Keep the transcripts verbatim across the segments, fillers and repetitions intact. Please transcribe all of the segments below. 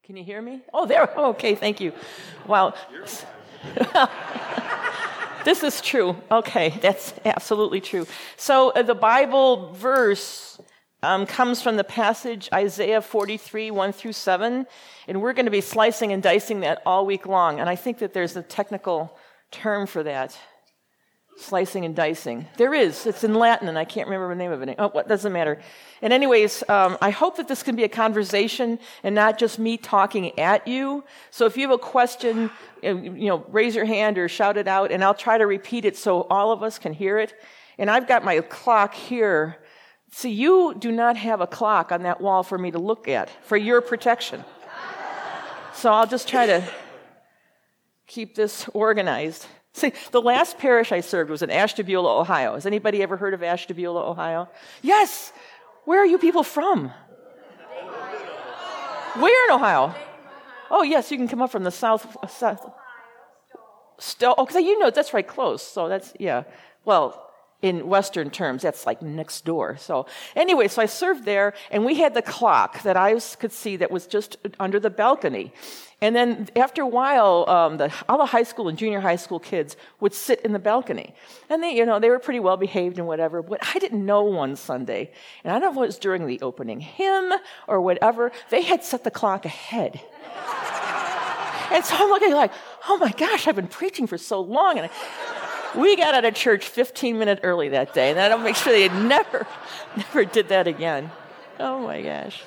Can you hear me? Oh, there. Oh, okay, thank you. Wow. This is true. Okay, that's absolutely true. So uh, the Bible verse um, comes from the passage Isaiah forty-three, one through seven, and we're going to be slicing and dicing that all week long. And I think that there's a technical term for that. Slicing and dicing. There is. It's in Latin, and I can't remember the name of it. Oh, what doesn't matter. And anyways, um, I hope that this can be a conversation and not just me talking at you. So if you have a question, you know, raise your hand or shout it out, and I'll try to repeat it so all of us can hear it. And I've got my clock here. See, you do not have a clock on that wall for me to look at for your protection. So I'll just try to keep this organized. See, the last parish I served was in Ashtabula, Ohio. Has anybody ever heard of Ashtabula, Ohio? Yes! Where are you people from? Where in Ohio? Oh, yes, you can come up from the south. south. Still, oh, because you know, that's right close. So that's, yeah. Well, in Western terms, that's like next door. So anyway, so I served there, and we had the clock that I could see that was just under the balcony. And then after a while, um, the, all the high school and junior high school kids would sit in the balcony. And they, you know, they were pretty well behaved and whatever. But I didn't know one Sunday, and I don't know if it was during the opening hymn or whatever, they had set the clock ahead. And so I'm looking like, oh my gosh, I've been preaching for so long. And I, we got out of church fifteen minutes early that day, and I'll make sure they never, never did that again. Oh my gosh.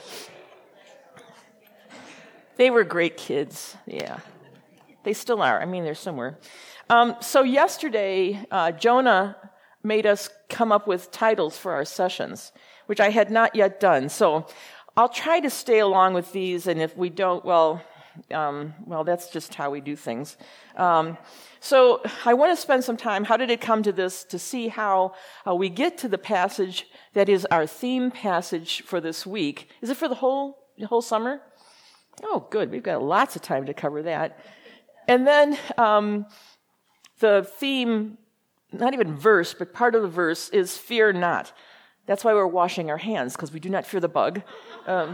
They were great kids, yeah. They still are. I mean, they're somewhere. Um, so yesterday, uh, Jonah made us come up with titles for our sessions, which I had not yet done. So I'll try to stay along with these, and if we don't, well, um, well, that's just how we do things. Um, so I want to spend some time, how did it come to this, to see how uh, we get to the passage that is our theme passage for this week. Is it for the whole, the whole summer? Oh, good. We've got lots of time to cover that. And then um, the theme, not even verse, but part of the verse is fear not. That's why we're washing our hands, because we do not fear the bug. Um,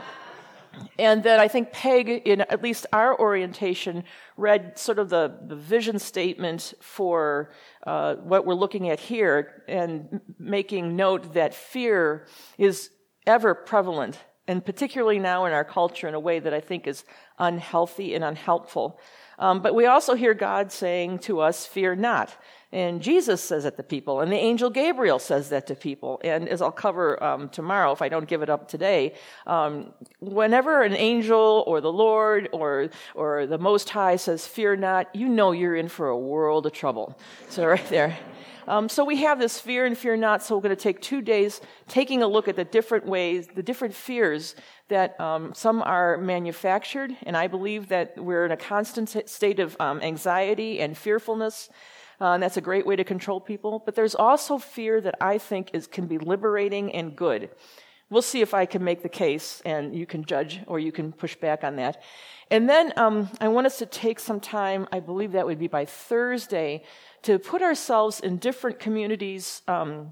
and then I think Peg, in at least our orientation, read sort of the, the vision statement for uh, what we're looking at here, and making note that fear is ever prevalent, and particularly now in our culture in a way that I think is unhealthy and unhelpful. Um, but we also hear God saying to us, fear not. And Jesus says that to people, and the angel Gabriel says that to people. And as I'll cover um, tomorrow, if I don't give it up today, um, whenever an angel or the Lord or or the Most High says, fear not, you know you're in for a world of trouble. So right there. Um, so we have this fear and fear not, so we're going to take two days taking a look at the different ways, the different fears that um, some are manufactured, and I believe that we're in a constant state of um, anxiety and fearfulness, uh, and that's a great way to control people. But there's also fear that I think is can be liberating and good. We'll see if I can make the case, and you can judge or you can push back on that. And then um, I want us to take some time, I believe that would be by Thursday, to put ourselves in different communities, um,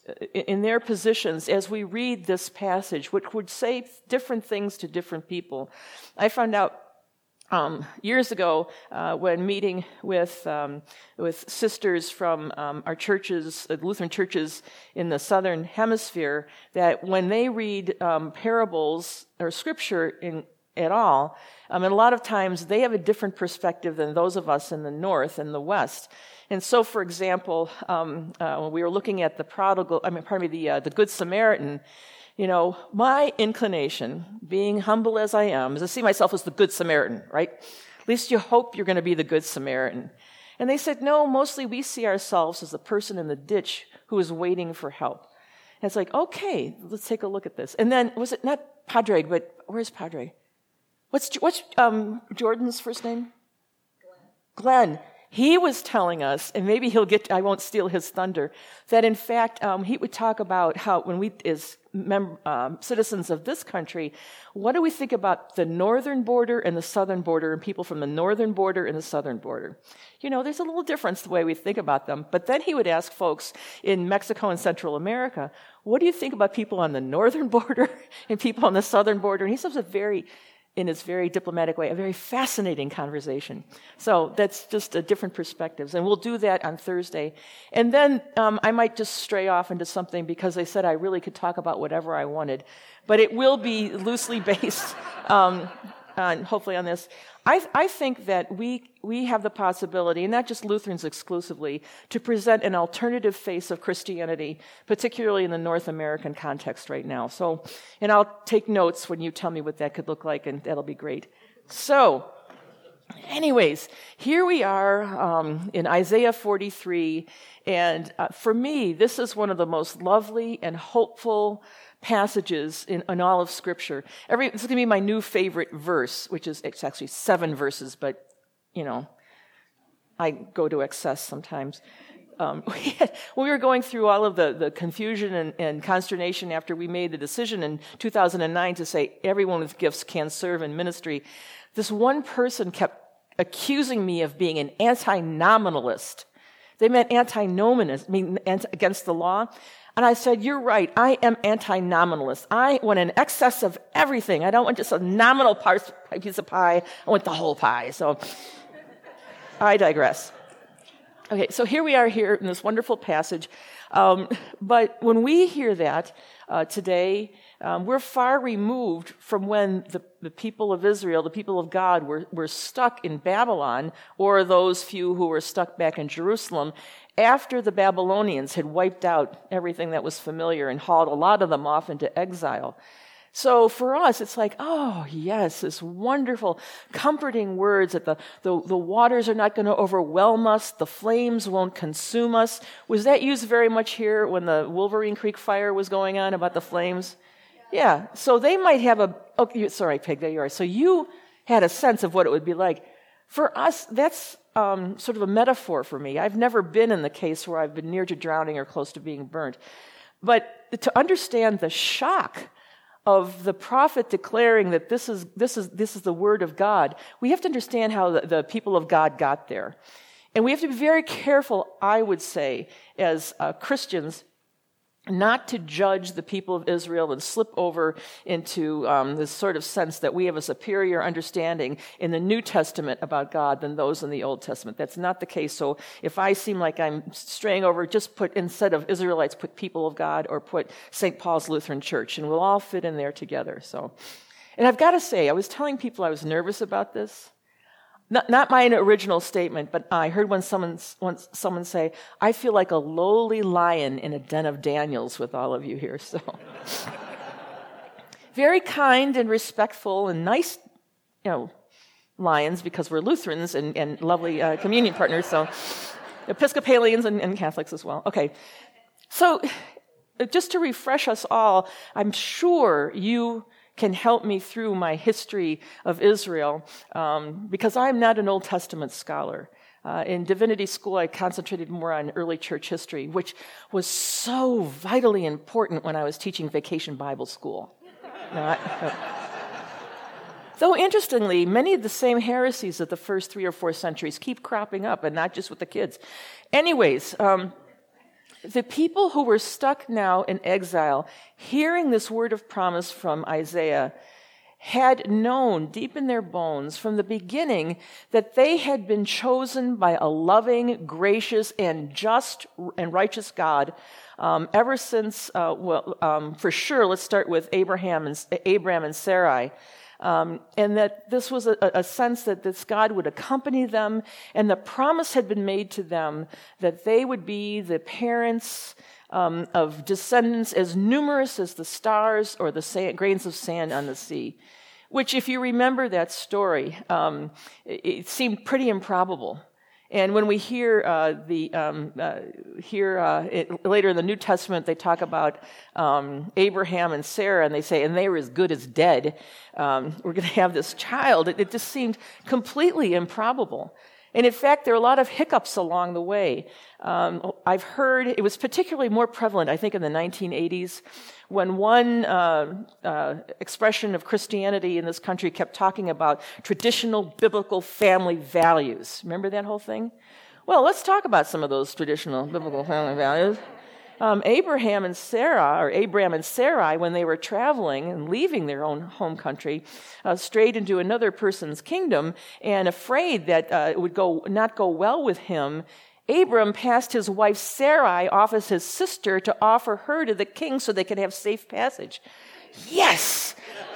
in their positions as we read this passage, which would say different things to different people. I found out um, years ago uh, when meeting with um, with sisters from um, our churches, uh, Lutheran churches in the Southern Hemisphere, that when they read um, parables or scripture in at all, um, and a lot of times they have a different perspective than those of us in the North and the West. And so, for example, um, uh, when we were looking at the prodigal, I mean, pardon me, the uh, the Good Samaritan, you know, my inclination, being humble as I am, is to see myself as the Good Samaritan, right? At least you hope you're going to be the Good Samaritan. And they said, no, mostly we see ourselves as the person in the ditch who is waiting for help. And it's like, okay, let's take a look at this. And then, was it not Padre, but where's Padre? What's what's um, Jordan's first name? Glenn. Glenn. He was telling us, and maybe he'll get, I won't steal his thunder, that in fact, um, he would talk about how when we, as mem- um, citizens of this country, what do we think about the northern border and the southern border, and people from the northern border and the southern border? You know, there's a little difference the way we think about them. But then he would ask folks in Mexico and Central America, what do you think about people on the northern border and people on the southern border? And he says a very in his very diplomatic way, a very fascinating conversation. So that's just a different perspectives. And we'll do that on Thursday. And then um, I might just stray off into something because they said I really could talk about whatever I wanted. But it will be loosely based um, on, hopefully on this. I, I think that we we have the possibility, and not just Lutherans exclusively, to present an alternative face of Christianity, particularly in the North American context right now. So, and I'll take notes when you tell me what that could look like, and that'll be great. So, anyways, here we are um, in Isaiah forty-three, and uh, for me, this is one of the most lovely and hopeful passages in, in all of Scripture. Every, this is going to be my new favorite verse, which is, it's actually seven verses, but, you know, I go to excess sometimes. Um, we had, when we were going through all of the, the confusion and, and consternation after we made the decision in two thousand nine to say everyone with gifts can serve in ministry, this one person kept accusing me of being an anti-nominalist. They meant anti-nominist, I mean, anti, against the law. And I said, you're right, I am anti-nominalist. I want an excess of everything. I don't want just a nominal part, piece of pie. I want the whole pie. So I digress. Okay, so here we are here in this wonderful passage. Um, but when we hear that uh, today, um, we're far removed from when the, the people of Israel, the people of God, were, were stuck in Babylon, or those few who were stuck back in Jerusalem, after the Babylonians had wiped out everything that was familiar and hauled a lot of them off into exile. So for us, it's like, oh, yes, this wonderful, comforting words that the, the, the waters are not going to overwhelm us, the flames won't consume us. Was that used very much here when the Wolverine Creek fire was going on about the flames? Yeah, so they might have a, oh, sorry, Peg, there you are. So you had a sense of what it would be like. For us, that's um, sort of a metaphor for me. I've never been in the case where I've been near to drowning or close to being burnt. But to understand the shock of the prophet declaring that this is this is this is the word of God, we have to understand how the, the people of God got there. And we have to be very careful, I would say, as uh, Christians, not to judge the people of Israel and slip over into um, this sort of sense that we have a superior understanding in the New Testament about God than those in the Old Testament. That's not the case. So if I seem like I'm straying over, just put, instead of Israelites, put people of God, or put Saint Paul's Lutheran Church, and we'll all fit in there together. So, and I've got to say, I was telling people I was nervous about this. Not, not my original statement, but I heard when someone, once someone say, I feel like a lowly lion in a den of Daniels with all of you here. So, very kind and respectful and nice, you know, lions, because we're Lutherans and, and lovely uh, communion partners, so Episcopalians and, and Catholics as well. Okay, so just to refresh us all, I'm sure you can help me through my history of Israel, um, because I'm not an Old Testament scholar. Uh, in divinity school, I concentrated more on early church history, which was so vitally important when I was teaching vacation Bible school. No, I, no. Though, interestingly, many of the same heresies of the first three or four centuries keep cropping up, and not just with the kids. Anyways, um, the people who were stuck now in exile, hearing this word of promise from Isaiah, had known deep in their bones from the beginning that they had been chosen by a loving, gracious, and just and righteous God. Um, ever since, uh, well, um, for sure, let's start with Abraham and Abraham and Sarai. Um, and that this was a, a sense that this God would accompany them, and the promise had been made to them that they would be the parents um, of descendants as numerous as the stars or the sand, grains of sand on the sea. Which, if you remember that story, um, it, it seemed pretty improbable. And when we hear uh, the um, uh, hear uh, it, later in the New Testament, they talk about um, Abraham and Sarah, and they say, and they were as good as dead. Um, we're going to have this child. It, it just seemed completely improbable. And in fact, there are a lot of hiccups along the way. Um, I've heard it was particularly more prevalent, I think, in the nineteen eighties, when one uh, uh, expression of Christianity in this country kept talking about traditional biblical family values. Remember that whole thing? Well, let's talk about some of those traditional biblical family values. Um, Abraham and Sarah, or Abram and Sarai, when they were traveling and leaving their own home country, uh, strayed into another person's kingdom, and afraid that uh, it would go not go well with him, Abram passed his wife Sarai off as his sister to offer her to the king so they could have safe passage. Yes!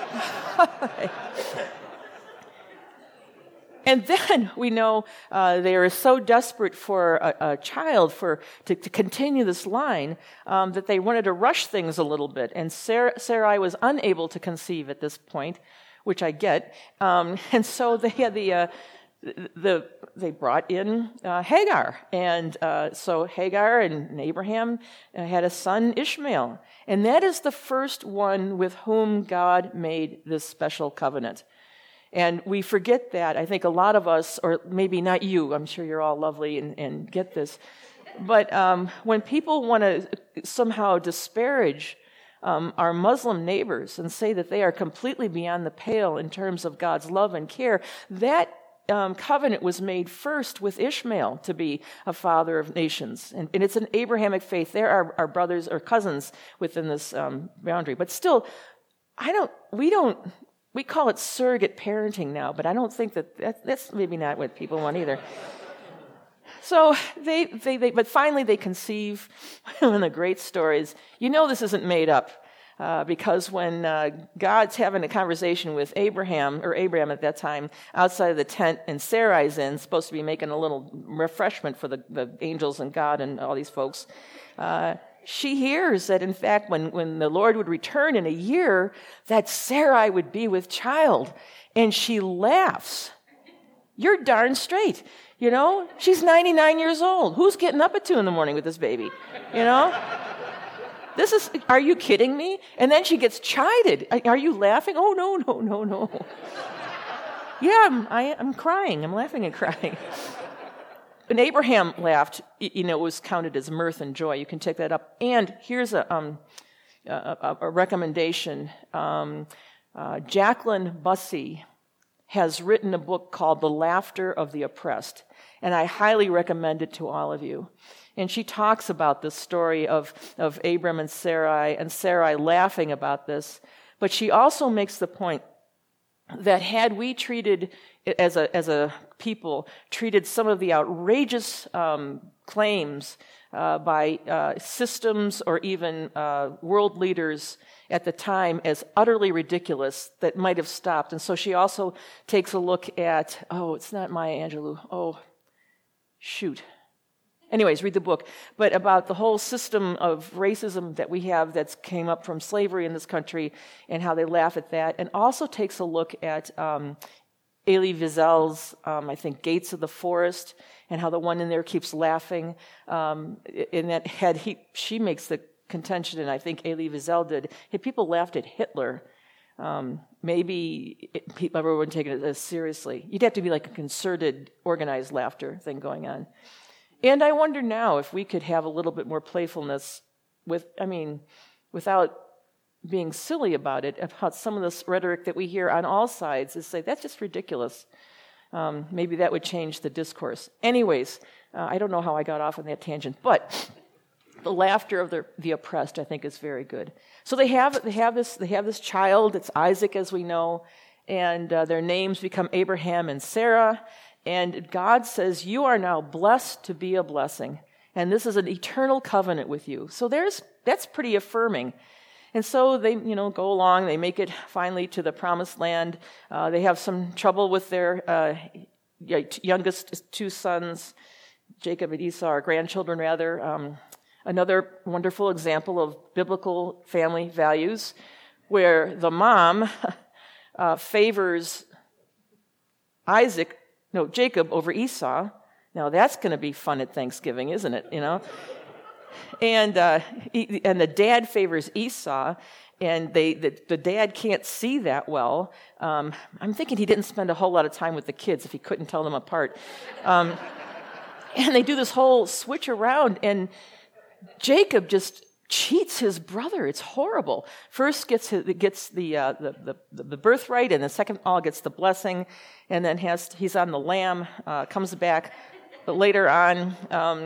And then we know uh, they are so desperate for a, a child for to, to continue this line um, that they wanted to rush things a little bit. And Sarah, Sarai was unable to conceive at this point, which I get. Um, and so they had the uh, the they brought in uh, Hagar, and uh, so Hagar and Abraham had a son, Ishmael, and that is the first one with whom God made this special covenant. And we forget that. I think a lot of us, or maybe not you, I'm sure you're all lovely and, and get this, but um, when people want to somehow disparage um, our Muslim neighbors and say that they are completely beyond the pale in terms of God's love and care, that um, covenant was made first with Ishmael to be a father of nations. And, and it's an Abrahamic faith. There are our brothers or cousins within this um, boundary. But still, I don't, we don't, we call it surrogate parenting now, but I don't think that, that that's maybe not what people want either. So they, they, they, but finally they conceive. One of the great stories. You know this isn't made up, uh, because when uh, God's having a conversation with Abraham, or Abraham at that time, outside of the tent, and Sarai's in, supposed to be making a little refreshment for the, the angels and God and all these folks, uh, she hears that, in fact, when, when the Lord would return in a year, that Sarai would be with child. And she laughs. You're darn straight. You know, she's ninety-nine years old. Who's getting up at two in the morning with this baby? You know? This is, are you kidding me? And then she gets chided. Are you laughing? Oh, no, no, no, no. Yeah, I'm, I, I'm crying. I'm laughing and crying. When Abraham laughed, you know, it was counted as mirth and joy. You can take that up. And here's a, um, a, a recommendation. Um, uh, Jacqueline Bussey has written a book called The Laughter of the Oppressed, and I highly recommend it to all of you. And she talks about this story of, of Abram and Sarai, and Sarai laughing about this. But she also makes the point that had we treated, as a as a people, treated some of the outrageous um, claims uh, by uh, systems or even uh, world leaders at the time as utterly ridiculous, that might have stopped. And so she also takes a look at, oh, it's not Maya Angelou. Oh, shoot. Anyways, read the book. But about the whole system of racism that we have that's came up from slavery in this country and how they laugh at that. And also takes a look at um, Elie Wiesel's, um, I think, Gates of the Forest, and how the one in there keeps laughing. Um, in that head, he, she makes the contention, and I think Elie Wiesel did, hey, people laughed at Hitler. Um, maybe it, people, everyone wouldn't take it as seriously. You'd have to be like a concerted, organized laughter thing going on. And I wonder now if we could have a little bit more playfulness with, I mean, without being silly about it, about some of this rhetoric that we hear on all sides is say, that's just ridiculous. Um, maybe that would change the discourse. Anyways, uh, I don't know how I got off on that tangent, but the laughter of the, the oppressed, I think, is very good. So they have they have this they have this child. It's Isaac, as we know, and uh, their names become Abraham and Sarah. And God says, you are now blessed to be a blessing. And this is an eternal covenant with you. So there's that's pretty affirming. And so they, you know, go along. They make it finally to the promised land. Uh, they have some trouble with their uh, youngest two sons, Jacob and Esau, or grandchildren rather. Um, another wonderful example of biblical family values, where the mom uh, favors Isaac. No, Jacob over Esau. Now that's going to be fun at Thanksgiving, isn't it? You know, and uh, and the dad favors Esau, and they the, the dad can't see that well. Um, I'm thinking he didn't spend a whole lot of time with the kids if he couldn't tell them apart. Um, and they do this whole switch around, and Jacob just cheats his brother. It's horrible. First gets his, gets the, uh, the the the birthright, and the second all gets the blessing, and then has he's on the lamb, uh, comes back. But later on, um,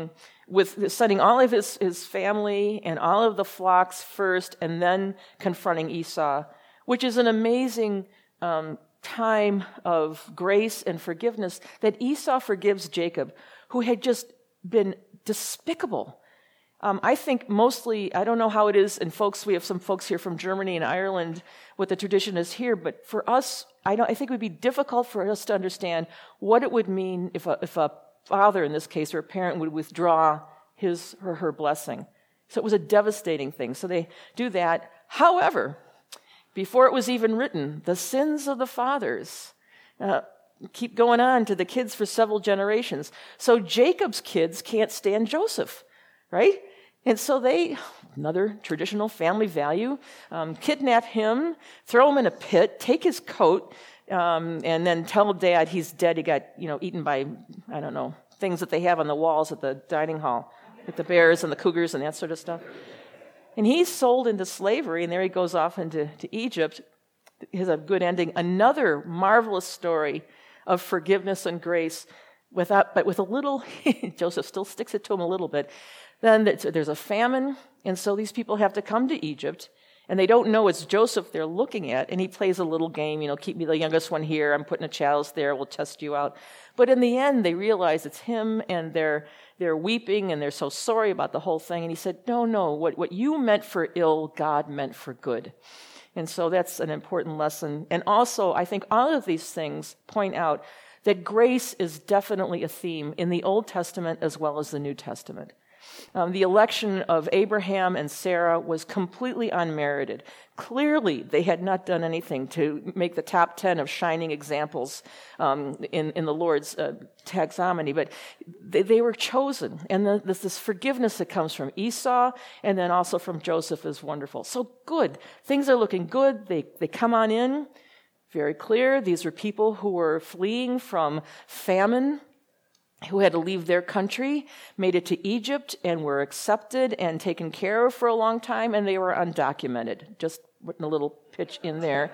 with sending all of his, his family and all of the flocks first and then confronting Esau, which is an amazing um, time of grace and forgiveness that Esau forgives Jacob, who had just been despicable. Um, I think mostly, I don't know how it is, and folks, we have some folks here from Germany and Ireland, what the tradition is here, but for us, I, don't, I think it would be difficult for us to understand what it would mean if a, if a father, in this case, or a parent would withdraw his or her blessing. So it was a devastating thing. So they do that. However, before it was even written, the sins of the fathers uh, keep going on to the kids for several generations. So Jacob's kids can't stand Joseph, right? And so they, another traditional family value, um, kidnap him, throw him in a pit, take his coat, um, and then tell dad he's dead. He got, you know, eaten by, I don't know, things that they have on the walls at the dining hall, like the bears and the cougars and that sort of stuff. And he's sold into slavery, and there he goes off into to Egypt. He has a good ending. Another marvelous story of forgiveness and grace, without, but with a little, Joseph still sticks it to him a little bit. Then there's a famine, and so these people have to come to Egypt, and they don't know it's Joseph they're looking at, and he plays a little game, you know, keep me the youngest one here, I'm putting a chalice there, we'll test you out. But in the end, they realize it's him, and they're they're weeping, and they're so sorry about the whole thing. And he said, no, no, what, what you meant for ill, God meant for good. And so that's an important lesson. And also, I think all of these things point out that grace is definitely a theme in the Old Testament as well as the New Testament. Um, the election of Abraham and Sarah was completely unmerited. Clearly, they had not done anything to make the top ten of shining examples um, in, in the Lord's uh, taxonomy, but they, they were chosen. And the, this, this forgiveness that comes from Esau and then also from Joseph is wonderful. So good. Things are looking good. They, they come on in. Very clear. These were people who were fleeing from famine, who had to leave their country, made it to Egypt, and were accepted and taken care of for a long time, and they were undocumented. Just putting a little pitch in there.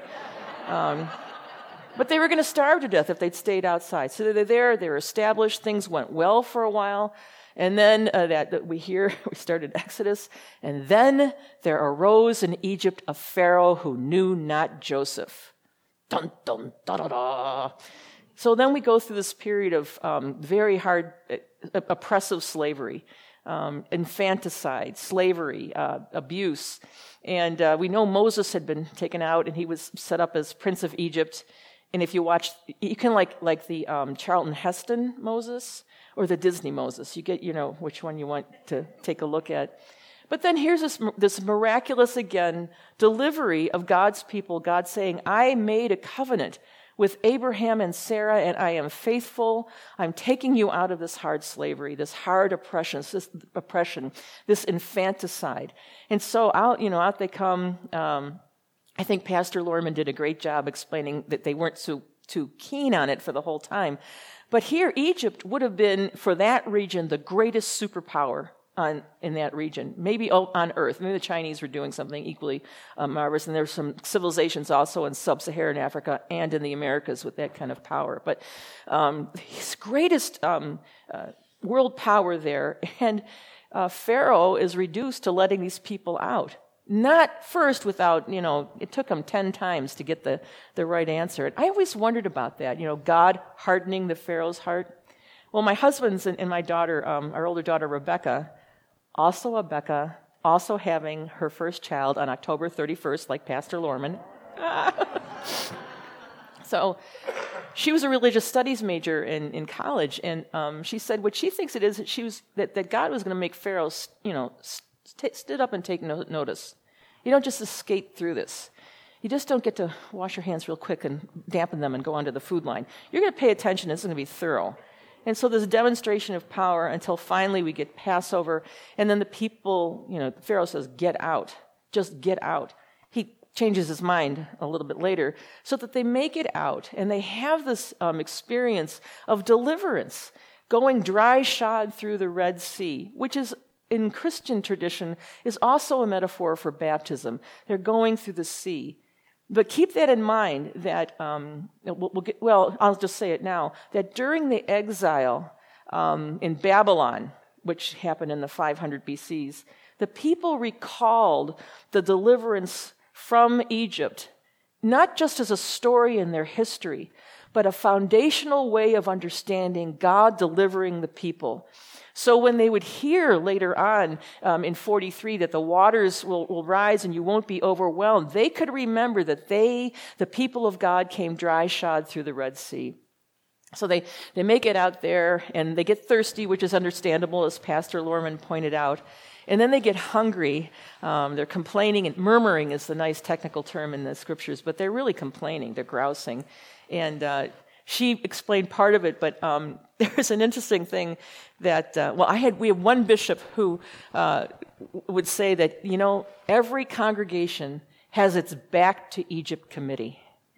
Um, but they were going to starve to death if they'd stayed outside. So they're there, they were established, things went well for a while, and then uh, that, that we hear, we started Exodus, and then there arose in Egypt a Pharaoh who knew not Joseph. Dun, dun, da, da, da. So then we go through this period of um, very hard, uh, oppressive slavery, um, infanticide, slavery, uh, abuse. And uh, we know Moses had been taken out, and he was set up as Prince of Egypt. And if you watch, you can like like the um, Charlton Heston Moses or the Disney Moses. You get, you know, which one you want to take a look at. But then here's this, this miraculous, again, delivery of God's people, God saying, I made a covenant with Abraham and Sarah, and I am faithful. I'm taking you out of this hard slavery, this hard oppression, this oppression, this infanticide. And so out, you know, out they come. Um, I think Pastor Lorman did a great job explaining that they weren't so too keen on it for the whole time. But here, Egypt would have been, for that region, the greatest superpower on in that region, maybe on Earth. Maybe the Chinese were doing something equally uh, marvelous, and there's some civilizations also in sub-Saharan Africa and in the Americas with that kind of power. But um, his greatest um, uh, world power there, and uh, Pharaoh is reduced to letting these people out. Not first without, you know, it took him ten times to get the, the right answer. And I always wondered about that, you know, God hardening the Pharaoh's heart. Well, my husband's and, and my daughter, um, our older daughter, Rebecca, also a Becca, also having her first child on October thirty-first, like Pastor Lorman. So she was a religious studies major in, in college, and um, she said what she thinks it is that she was that, that God was going to make Pharaoh, you know, st- stood up and take no- notice. You don't just escape through this. You just don't get to wash your hands real quick and dampen them and go onto the food line. You're going to pay attention. It's going to be thorough. And so there's a demonstration of power until finally we get Passover, and then the people, you know, Pharaoh says, get out, just get out. He changes his mind a little bit later so that they make it out, and they have this um, experience of deliverance, going dry shod through the Red Sea, which is, in Christian tradition, is also a metaphor for baptism. They're going through the sea. But keep that in mind that, um, we'll, we'll get, well, I'll just say it now, that during the exile um, in Babylon, which happened in the five hundred B Cs, the people recalled the deliverance from Egypt, not just as a story in their history, but a foundational way of understanding God delivering the people. So when they would hear later on um, in forty-three that the waters will, will rise and you won't be overwhelmed, they could remember that they, the people of God, came dry-shod through the Red Sea. So they, they make it out there, and they get thirsty, which is understandable, as Pastor Lorman pointed out. And then they get hungry. Um, they're complaining, and murmuring is the nice technical term in the scriptures, but they're really complaining. They're grousing. And uh, she explained part of it, but um, there's an interesting thing that, uh, well, I had we had one bishop who uh, would say that, you know, every congregation has its Back to Egypt committee.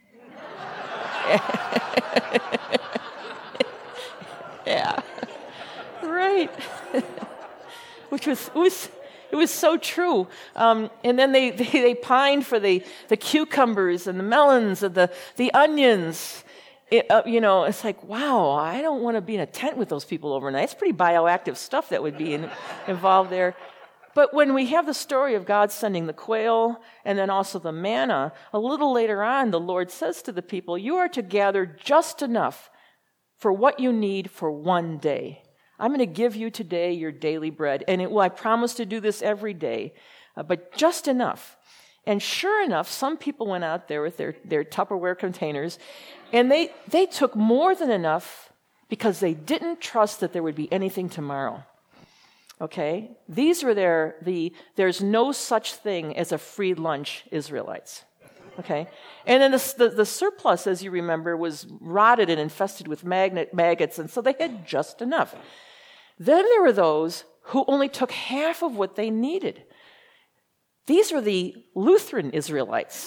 Yeah, right. Which was it was it was so true. Um, and then they, they they pined for the the cucumbers and the melons and the the onions. It, uh, you know, it's like, wow, I don't want to be in a tent with those people overnight. It's pretty bioactive stuff that would be in, involved there. But when we have the story of God sending the quail and then also the manna, a little later on, the Lord says to the people, you are to gather just enough for what you need for one day. I'm going to give you today your daily bread. And it, well, I promise to do this every day, uh, but just enough. And sure enough, some people went out there with their, their Tupperware containers, and they, they took more than enough because they didn't trust that there would be anything tomorrow. Okay? These were their, the, there's no such thing as a free lunch Israelites. Okay? And then the, the, the surplus, as you remember, was rotted and infested with magnet, maggots, and so they had just enough. Then there were those who only took half of what they needed. These were the Lutheran Israelites.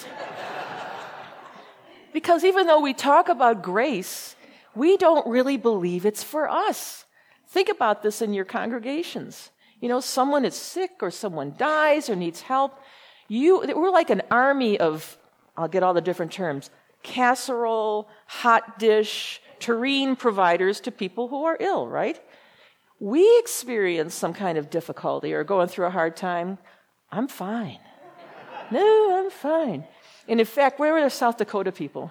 Because even though we talk about grace, we don't really believe it's for us. Think about this in your congregations. You know, someone is sick or someone dies or needs help. You, we're like an army of, I'll get all the different terms, casserole, hot dish, tureen providers to people who are ill, right? We experience some kind of difficulty or going through a hard time. I'm fine. No, I'm fine. And in fact, where are the South Dakota people?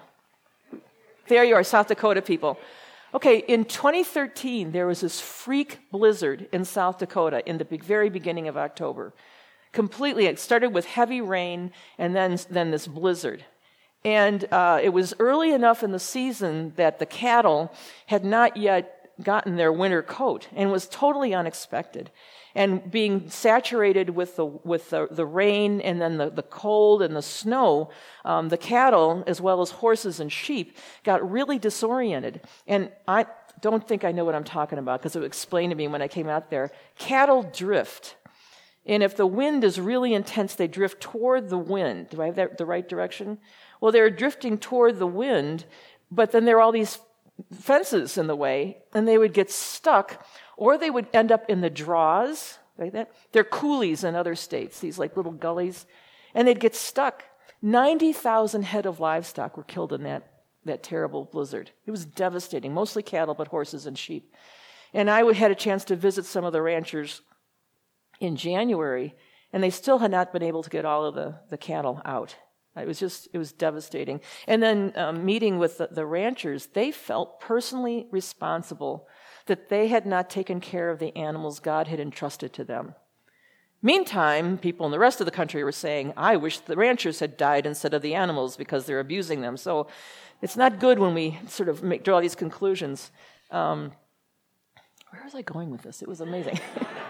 There you are, South Dakota people. Okay, in twenty thirteen, there was this freak blizzard in South Dakota in the very beginning of October. Completely, it started with heavy rain and then, then this blizzard. And uh, it was early enough in the season that the cattle had not yet gotten their winter coat, and was totally unexpected. And being saturated with the with the, the rain and then the, the cold and the snow, um, the cattle, as well as horses and sheep, got really disoriented. And I don't think I know what I'm talking about, because it was explained to me when I came out there. Cattle drift. And if the wind is really intense, they drift toward the wind. Do I have that the right direction? Well, they're drifting toward the wind, but then there are all these fences in the way, and they would get stuck, or they would end up in the draws, like that. They're coulees in other states, these like little gullies, and they'd get stuck. ninety thousand head of livestock were killed in that, that terrible blizzard. It was devastating, mostly cattle, but horses and sheep. And I had a chance to visit some of the ranchers in January, and they still had not been able to get all of the, the cattle out. It was just, it was devastating. And then um, meeting with the, the ranchers, they felt personally responsible that they had not taken care of the animals God had entrusted to them. Meantime, people in the rest of the country were saying, I wish the ranchers had died instead of the animals because they're abusing them. So it's not good when we sort of make, draw these conclusions. Um, where was I going with this? It was amazing.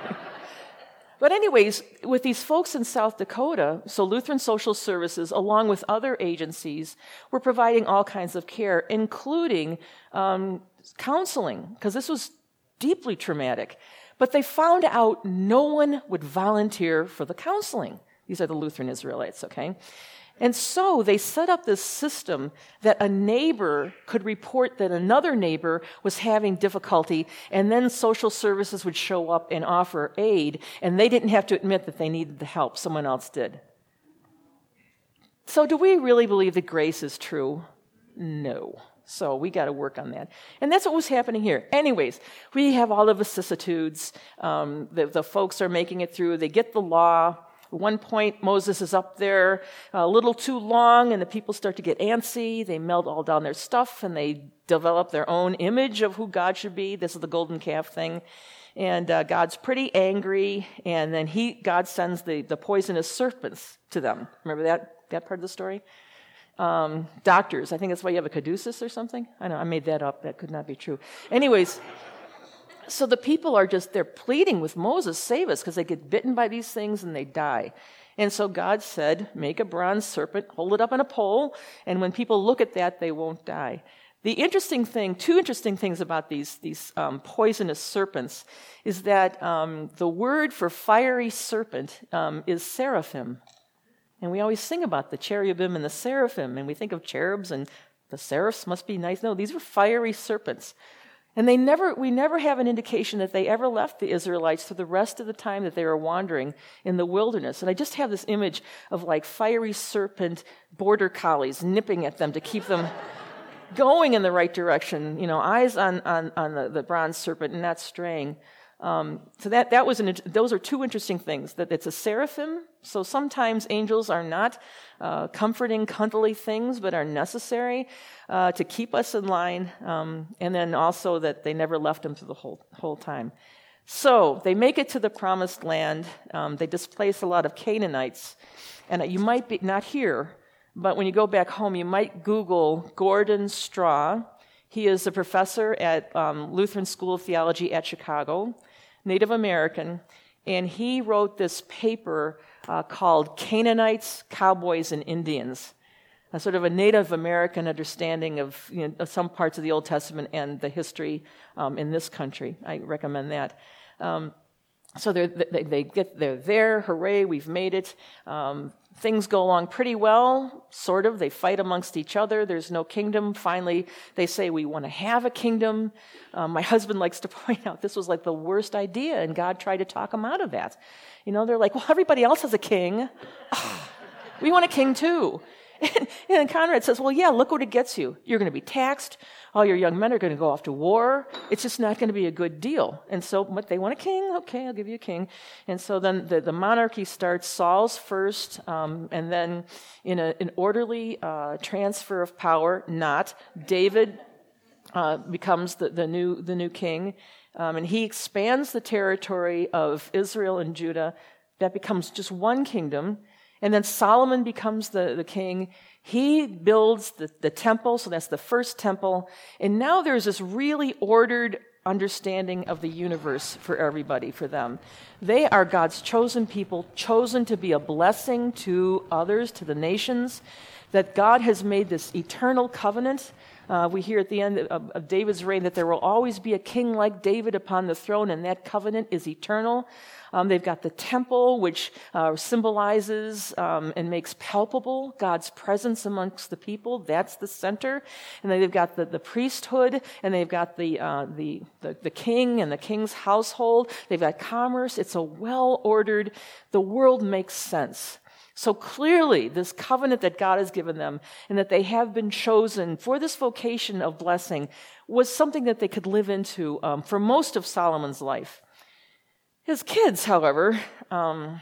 But anyways, with these folks in South Dakota, so Lutheran Social Services, along with other agencies, were providing all kinds of care, including um, counseling, because this was deeply traumatic. But they found out no one would volunteer for the counseling. These are the Lutheran Israelites, okay? And so they set up this system that a neighbor could report that another neighbor was having difficulty, and then social services would show up and offer aid, and they didn't have to admit that they needed the help. Someone else did. So do we really believe that grace is true? No. So we got to work on that. And that's what was happening here. Anyways, we have all the vicissitudes. Um, the, the folks are making it through. They get the law. At one point, Moses is up there a little too long, and the people start to get antsy. They melt all down their stuff, and they develop their own image of who God should be. This is the golden calf thing. And uh, God's pretty angry, and then he God sends the, the poisonous serpents to them. Remember that, that part of the story? Um, doctors, I think that's why you have a caduceus or something. I know, I made that up. That could not be true. Anyways, so the people are just, they're pleading with Moses, save us, because they get bitten by these things and they die. And so God said, make a bronze serpent, hold it up on a pole, and when people look at that, they won't die. The interesting thing, two interesting things about these, these um, poisonous serpents is that um, the word for fiery serpent um, is seraphim. And we always sing about the cherubim and the seraphim, and we think of cherubs and the seraphs must be nice. No, these were fiery serpents. And they never, we never have an indication that they ever left the Israelites for the rest of the time that they were wandering in the wilderness. And I just have this image of like fiery serpent border collies nipping at them to keep them going in the right direction, you know, eyes on, on, on the, the bronze serpent and not straying. Um, so that, that was an, those are two interesting things, that it's a seraphim. So sometimes angels are not uh, comforting, cuddly things, but are necessary uh, to keep us in line. Um, and then also that they never left them through the whole, whole time. So they make it to the promised land. Um, they displace a lot of Canaanites. And you might be, not here, but when you go back home, you might Google Gordon Straw. He is a professor at um, Lutheran School of Theology at Chicago, Native American, and he wrote this paper uh, called Canaanites, Cowboys, and Indians, a sort of a Native American understanding of, you know, of some parts of the Old Testament and the history um, in this country. I recommend that. Um, so they, they get they're there, hooray, we've made it. Um, Things go along pretty well, sort of. They fight amongst each other. There's no kingdom. Finally, they say, we want to have a kingdom. Um, my husband likes to point out this was like the worst idea, and God tried to talk them out of that. You know, they're like, well, everybody else has a king. Oh, we want a king too. And, and Conrad says, well, yeah, look what it gets you. You're going to be taxed. All your young men are going to go off to war. It's just not going to be a good deal. And so what, they want a king? Okay, I'll give you a king. And so then the, the monarchy starts. Saul's first, um, and then in a, an orderly uh, transfer of power, not. David uh, becomes the, the new the new king, um, and he expands the territory of Israel and Judah. That becomes just one kingdom. And then Solomon becomes the, the king. He builds the, the temple, so that's the first temple. And now there's this really ordered understanding of the universe for everybody, for them. They are God's chosen people, chosen to be a blessing to others, to the nations, that God has made this eternal covenant. Uh, we hear at the end of, of David's reign that there will always be a king like David upon the throne, and that covenant is eternal. Um, they've got the temple, which uh, symbolizes um, and makes palpable God's presence amongst the people. That's the center. And then they've got the, the priesthood, and they've got the, uh, the, the, the king and the king's household. They've got commerce. It's a well-ordered, the world makes sense. So clearly, this covenant that God has given them and that they have been chosen for this vocation of blessing was something that they could live into um, for most of Solomon's life. His kids, however, um,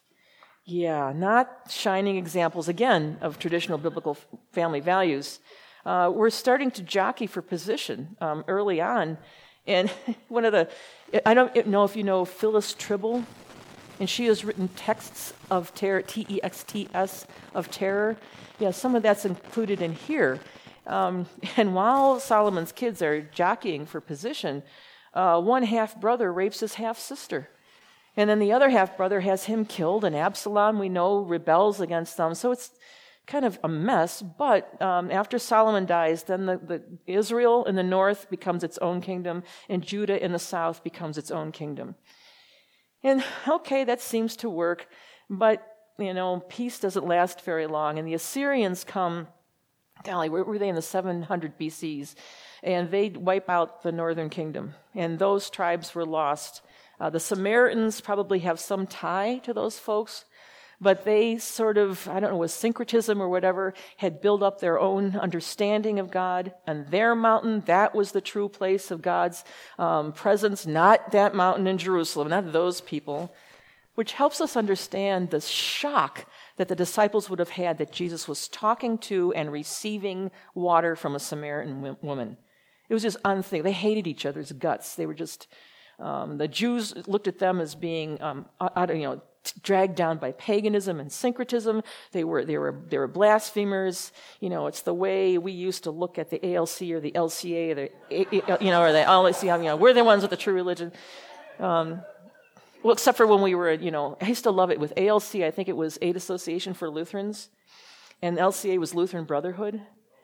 yeah, not shining examples, again, of traditional biblical family values. Uh, were starting to jockey for position um, early on. And one of the, I don't know if you know Phyllis Tribble, and she has written texts of terror, T E X T S, of terror. Yeah, some of that's included in here. Um, and while Solomon's kids are jockeying for position, uh, one half-brother rapes his half-sister. And then the other half-brother has him killed, and Absalom, we know, rebels against them. So it's kind of a mess. But um, after Solomon dies, then the, the Israel in the north becomes its own kingdom, and Judah in the south becomes its own kingdom. And okay, that seems to work, but, you know, peace doesn't last very long. And the Assyrians come, golly, where were they in the seven hundred B Cs? And they wipe out the northern kingdom. And those tribes were lost. Uh, the Samaritans probably have some tie to those folks. but they sort of, I don't know, with syncretism or whatever, had built up their own understanding of God. And their mountain, that was the true place of God's um, presence, not that mountain in Jerusalem, not those people, which helps us understand the shock that the disciples would have had that Jesus was talking to and receiving water from a Samaritan woman. It was just unthinkable. They hated each other's guts. They were just, um, the Jews looked at them as being, um, out of, you know, dragged down by paganism and syncretism. They were they were they were blasphemers. You know, it's the way we used to look at the A L C or the L C A, or the you know, or the L C A. You know, we're the ones with the true religion. Um, well, except for when we were, you know, I used to love it with A L C. I think it was Aid Association for Lutherans, and L C A was Lutheran Brotherhood.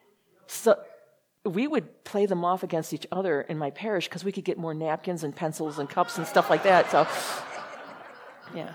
So we would play them off against each other in my parish because we could get more napkins and pencils and cups and stuff like that. So, yeah.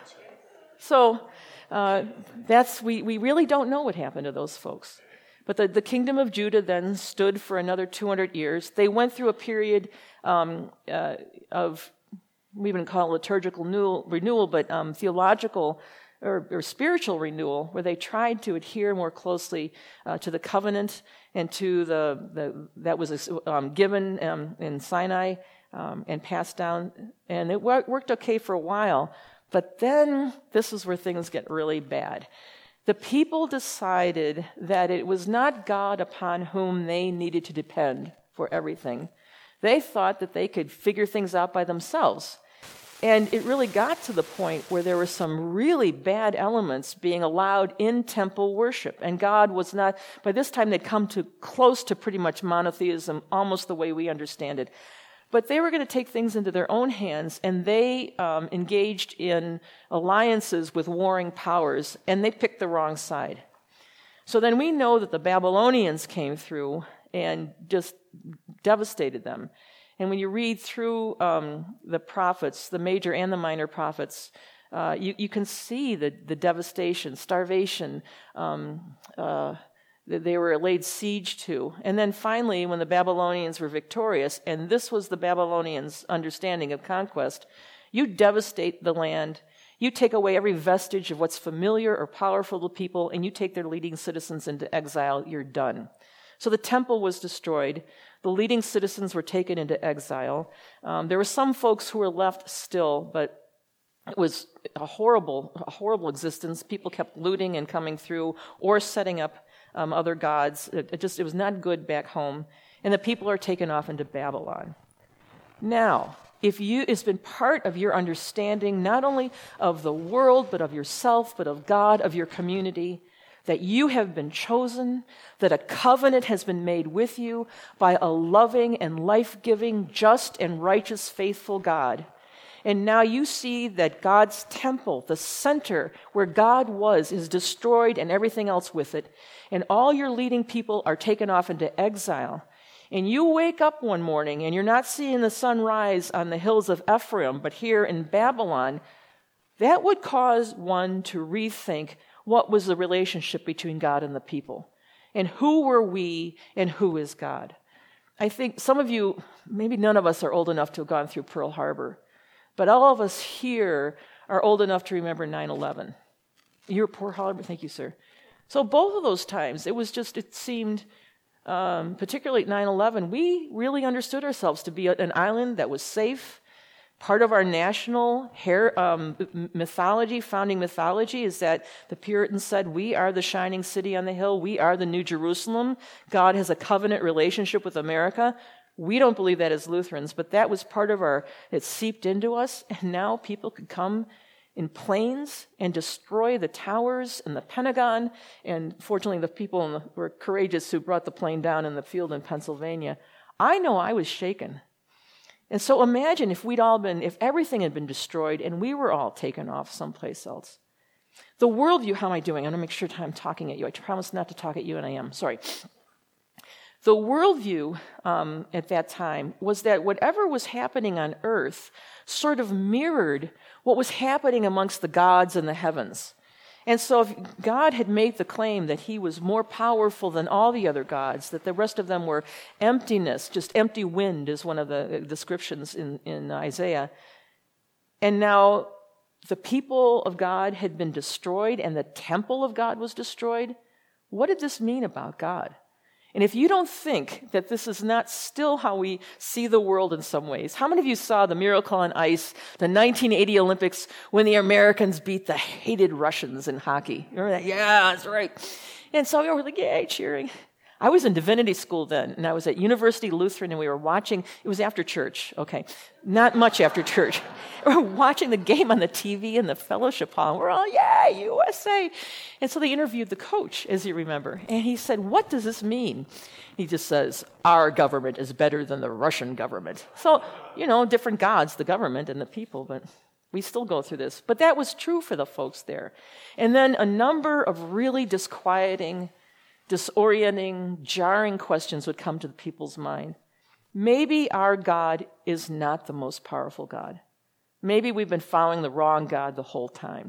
So uh, that's we, we really don't know what happened to those folks. But the, the kingdom of Judah then stood for another two hundred years. They went through a period um, uh, of, we wouldn't call it liturgical renewal, renewal but um, theological or, or spiritual renewal, where they tried to adhere more closely uh, to the covenant and to the, the that was um, given um, in Sinai um, and passed down. And it worked okay for a while. But then this is where things get really bad. The people decided that it was not God upon whom they needed to depend for everything. They thought that they could figure things out by themselves. And it really got to the point where there were some really bad elements being allowed in temple worship. And God was not, by this time they'd come to close to pretty much monotheism, almost the way we understand it. But they were going to take things into their own hands, and they um, engaged in alliances with warring powers, and they picked the wrong side. So then we know that the Babylonians came through and just devastated them. And when you read through um, the prophets, the major and the minor prophets, uh, you, you can see the, the devastation, starvation, um, uh, they were laid siege to. And then finally, when the Babylonians were victorious, and this was the Babylonians' understanding of conquest, you devastate the land, you take away every vestige of what's familiar or powerful to people, and you take their leading citizens into exile, you're done. So the temple was destroyed. The leading citizens were taken into exile. Um, there were some folks who were left still, but it was a horrible, a horrible existence. People kept looting and coming through or setting up Um, other gods. It, it just it was not good back home, and the people are taken off into Babylon. Now, if you it's been part of your understanding not only of the world, but of yourself, but of God, of your community, that you have been chosen, that a covenant has been made with you by a loving and life-giving, just and righteous, faithful God. And now you see that God's temple, the center where God was, is destroyed and everything else with it. And all your leading people are taken off into exile. And you wake up one morning and you're not seeing the sun rise on the hills of Ephraim, but here in Babylon. That would cause one to rethink what was the relationship between God and the people. And who were we and who is God? I think some of you, maybe none of us are old enough to have gone through Pearl Harbor. But all of us here are old enough to remember nine eleven. You're Pearl Harbor? Thank you, sir. So both of those times, it was just, it seemed, um, particularly at nine eleven, we really understood ourselves to be an island that was safe. Part of our national hair, um, mythology, founding mythology, is that the Puritans said, we are the shining city on the hill. We are the New Jerusalem. God has a covenant relationship with America. We don't believe that as Lutherans, but that was part of our, it seeped into us, and now people could come in planes and destroy the towers and the Pentagon, and fortunately the people in the, were courageous who brought the plane down in the field in Pennsylvania. I know I was shaken. And so imagine if we'd all been, if everything had been destroyed and we were all taken off someplace else. The worldview, how am I doing? I'm going to make sure I'm talking at you. I promise not to talk at you, and I am. Sorry. The worldview um, at that time was that whatever was happening on earth sort of mirrored what was happening amongst the gods in the heavens. And so if God had made the claim that he was more powerful than all the other gods, that the rest of them were emptiness, just empty wind is one of the descriptions in, in Isaiah. And now the people of God had been destroyed and the temple of God was destroyed. What did this mean about God? And if you don't think that this is not still how we see the world in some ways, how many of you saw the Miracle on Ice, the nineteen eighty Olympics, when the Americans beat the hated Russians in hockey? Remember that? Yeah, that's right. And so we were like, yay, cheering. I was in divinity school then, and I was at University Lutheran, and we were watching, it was after church, okay, not much after church. We were watching the game on the T V in the fellowship hall, and we're all, yay, U S A. And so they interviewed the coach, as you remember, and he said, what does this mean? He just says, our government is better than the Russian government. So, you know, different gods, the government and the people, but we still go through this. But that was true for the folks there. And then a number of really disquieting, disorienting, jarring questions would come to the people's mind. Maybe our God is not the most powerful God. Maybe we've been following the wrong God the whole time.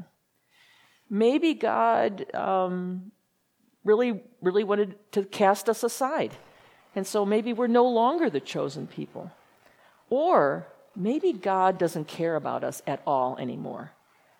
Maybe God um, really, really wanted to cast us aside. And so maybe we're no longer the chosen people. Or maybe God doesn't care about us at all anymore.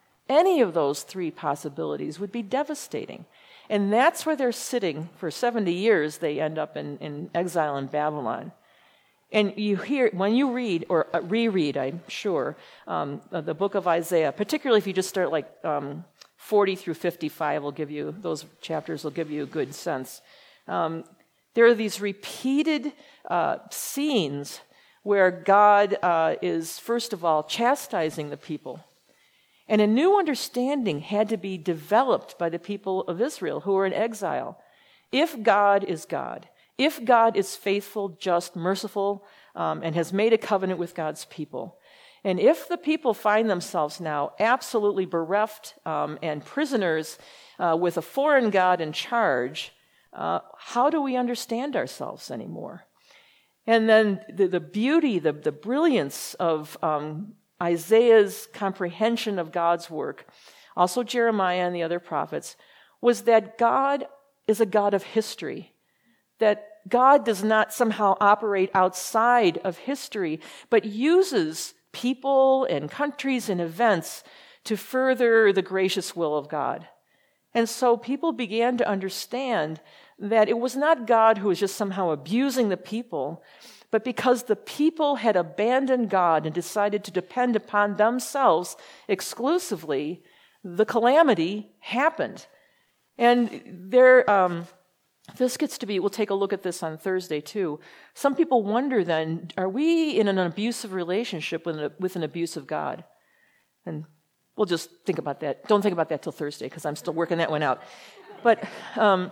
Any of those three possibilities would be devastating. And that's where they're sitting for seventy years. They end up in, in exile in Babylon. And you hear, when you read, or reread, I'm sure, um, the book of Isaiah, particularly if you just start like um, forty through fifty-five, will give you, those chapters will give you a good sense. Um, there are these repeated uh, scenes where God uh, is, first of all, chastising the people. And a new understanding had to be developed by the people of Israel who were in exile. If God is God, if God is faithful, just, merciful, um, and has made a covenant with God's people, and if the people find themselves now absolutely bereft um, and prisoners uh, with a foreign God in charge, uh, how do we understand ourselves anymore? And then the, the beauty, the, the brilliance of um, Isaiah's comprehension of God's work, also Jeremiah and the other prophets, was that God is a God of history, that God does not somehow operate outside of history, but uses people and countries and events to further the gracious will of God. And so people began to understand that it was not God who was just somehow abusing the people, but because the people had abandoned God and decided to depend upon themselves exclusively, the calamity happened. And there, um, this gets to be, we'll take a look at this on Thursday too. Some people wonder then, are we in an abusive relationship with an, with an abusive God? And we'll just think about that. Don't think about that till Thursday, because I'm still working that one out. But, um,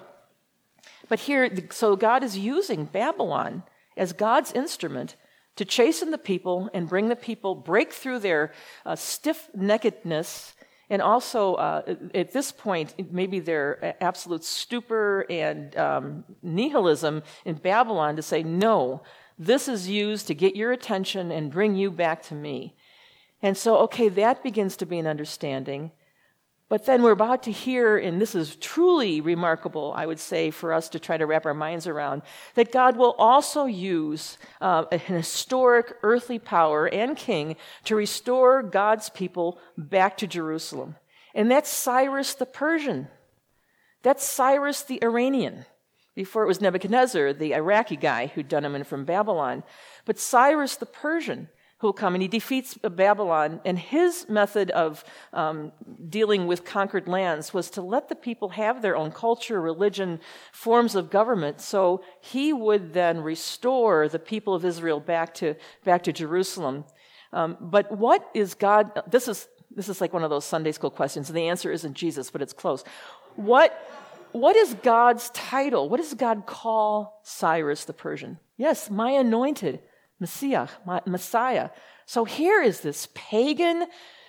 but here, so God is using Babylon as God's instrument to chasten the people and bring the people, break through their uh, stiff-neckedness, and also, uh, at this point, maybe their absolute stupor and um, nihilism in Babylon, to say, no, this is used to get your attention and bring you back to me. And so, okay, that begins to be an understanding. But then we're about to hear, and this is truly remarkable, I would say, for us to try to wrap our minds around, that God will also use uh, an historic earthly power and king to restore God's people back to Jerusalem. And that's Cyrus the Persian. That's Cyrus the Iranian. Before it was Nebuchadnezzar, the Iraqi guy who'd done him in from Babylon. But Cyrus the Persian, who will come, and he defeats Babylon, and his method of um, dealing with conquered lands was to let the people have their own culture, religion, forms of government, so he would then restore the people of Israel back to back to Jerusalem. Um, but what is God, this is this is like one of those Sunday school questions, and the answer isn't Jesus, but it's close. What, what is God's title? What does God call Cyrus the Persian? Yes, my anointed Messiah, Messiah. So here is this pagan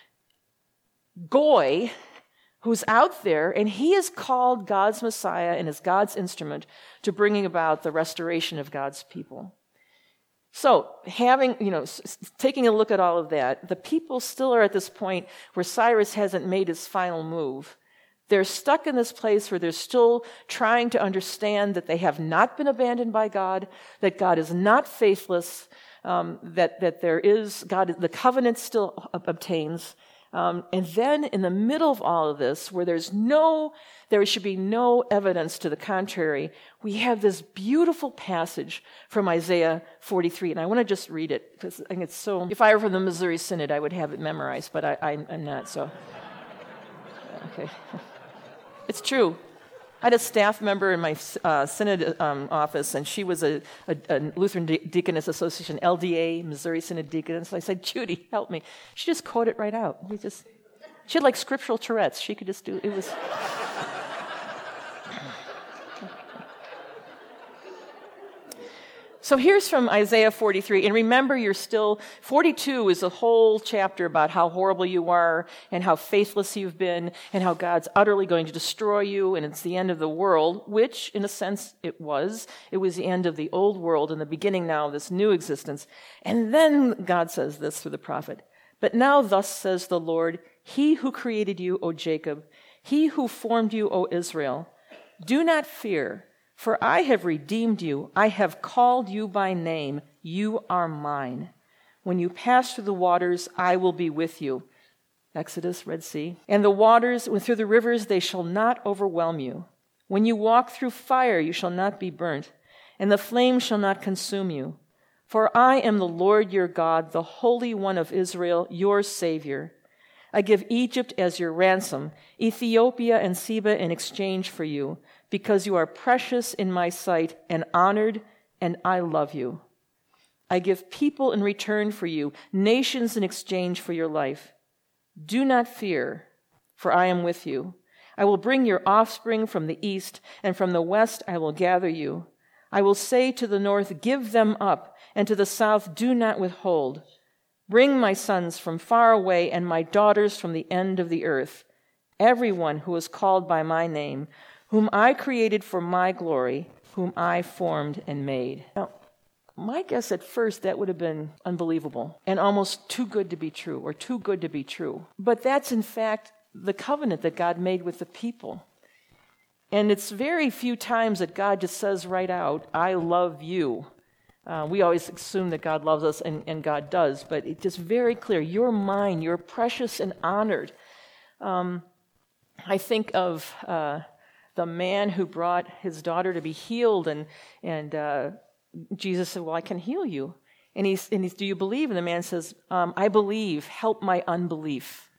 goy who's out there, and he is called God's Messiah and is God's instrument to bringing about the restoration of God's people. So having, you know, taking a look at all of that, the people still are at this point where Cyrus hasn't made his final move. They're stuck in this place where they're still trying to understand that they have not been abandoned by God, that God is not faithless, um, that that there is God, the covenant still obtains, Um, and then in the middle of all of this, where there's no, there should be no evidence to the contrary, we have this beautiful passage from Isaiah forty-three. And I want to just read it, because I think it's so, if I were from the Missouri Synod, I would have it memorized, but I, I, I'm not, so. Okay. It's true. I had a staff member in my uh, Synod um, office, and she was a, a, a Lutheran De- Deaconess Association, L D A, Missouri Synod Deaconess. So I said, Judy, help me. She just quoted it right out. We just, she had like scriptural Tourette's. She could just do, it was... So here's from Isaiah forty-three, and remember you're still, forty-two is a whole chapter about how horrible you are and how faithless you've been and how God's utterly going to destroy you and it's the end of the world, which in a sense it was. It was the end of the old world and the beginning now of this new existence. And then God says this through the prophet, "But now thus says the Lord, He who created you, O Jacob, He who formed you, O Israel, do not fear, for I have redeemed you. I have called you by name. You are mine. When you pass through the waters, I will be with you." Exodus, Red Sea. "And the waters, through the rivers, they shall not overwhelm you. When you walk through fire, you shall not be burnt, and the flame shall not consume you. For I am the Lord your God, the Holy One of Israel, your Savior. I give Egypt as your ransom, Ethiopia and Seba in exchange for you, because you are precious in my sight and honored, and I love you. I give people in return for you, nations in exchange for your life. Do not fear, for I am with you. I will bring your offspring from the east, and from the west I will gather you. I will say to the north, give them up, and to the south, do not withhold. Bring my sons from far away, and my daughters from the end of the earth. Everyone who is called by my name, whom I created for my glory, whom I formed and made." Now, my guess at first that would have been unbelievable and almost too good to be true, or too good to be true. But that's in fact the covenant that God made with the people. And it's very few times that God just says right out, "I love you." Uh, we always assume that God loves us, and, and God does, but it's just very clear. You're mine. You're precious and honored. Um, I think of uh, the man who brought his daughter to be healed, and and uh, Jesus said, "Well, I can heal you." And he's, and he's, "Do you believe?" And the man says, um, "I believe. Help my unbelief."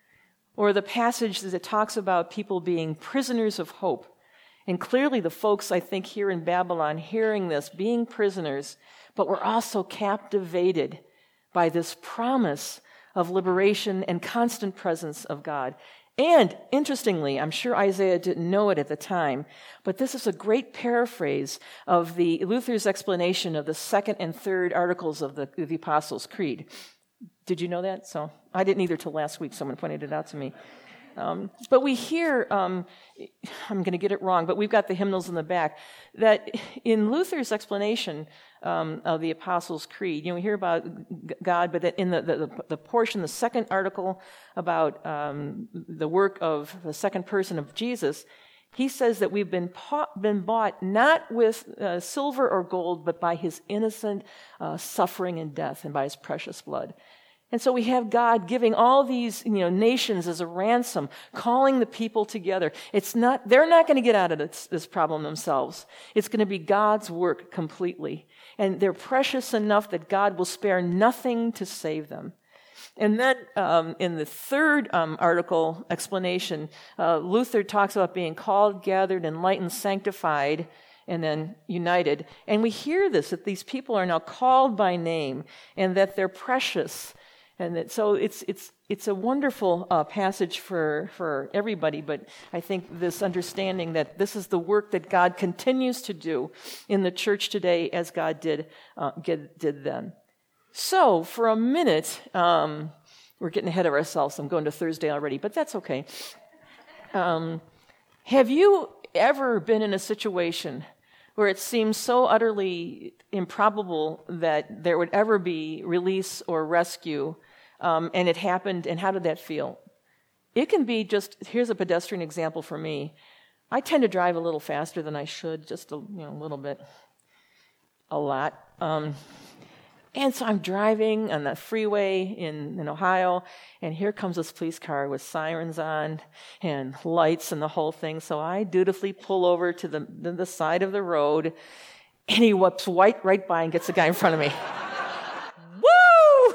Or the passage that talks about people being prisoners of hope. And clearly the folks, I think, here in Babylon, hearing this, being prisoners, but we're also captivated by this promise of liberation and constant presence of God. And interestingly, I'm sure Isaiah didn't know it at the time, but this is a great paraphrase of the Luther's explanation of the second and third articles of the, of the Apostles' Creed. Did you know that? So I didn't either till last week. Someone pointed it out to me. Um, but we hear, um, I'm going to get it wrong, but we've got the hymnals in the back, that in Luther's explanation um, of the Apostles' Creed, you know, we hear about God, but that in the, the, the portion, the second article about um, the work of the second person of Jesus, he says that we've been, pa- been bought not with uh, silver or gold, but by his innocent uh, suffering and death and by his precious blood. And so we have God giving all these, you know, nations as a ransom, calling the people together. It's not, they're not going to get out of this, this problem themselves. It's going to be God's work completely. And they're precious enough that God will spare nothing to save them. And then um, in the third um, article explanation, uh, Luther talks about being called, gathered, enlightened, sanctified, and then united. And we hear this, that these people are now called by name and that they're precious. And that, so it's it's it's a wonderful uh, passage for, for everybody, but I think this understanding that this is the work that God continues to do in the church today as God did uh, did, did then. So for a minute, um, we're getting ahead of ourselves. I'm going to Thursday already, but that's okay. Um, have you ever been in a situation where it seems so utterly improbable that there would ever be release or rescue, um, and it happened, and how did that feel? It can be just, here's a pedestrian example for me. I tend to drive a little faster than I should, just a, you know, a little bit, a lot. Um, And so I'm driving on the freeway in, in Ohio, and here comes this police car with sirens on and lights and the whole thing. So I dutifully pull over to the, the, the side of the road, and he whips white right by and gets the guy in front of me. Woo!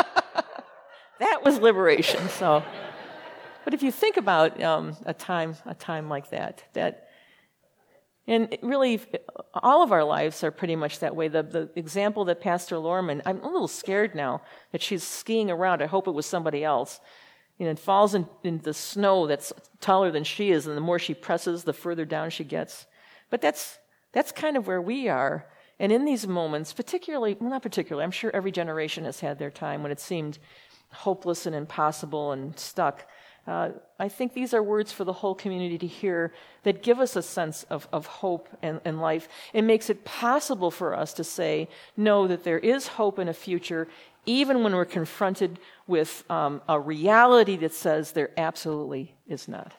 That was liberation. So, but if you think about um, a time, a time like that, that. And really, all of our lives are pretty much that way. The, the example that Pastor Lorman, I'm a little scared now that she's skiing around. I hope it was somebody else. You know, it falls in, in the snow that's taller than she is, and the more she presses, the further down she gets. But that's that's kind of where we are. And in these moments, particularly, well, not particularly, I'm sure every generation has had their time when it seemed hopeless and impossible and stuck. Uh, I think these are words for the whole community to hear that give us a sense of, of hope and, and life. It makes it possible for us to say, no, that there is hope in a future, even when we're confronted with um, a reality that says there absolutely is not.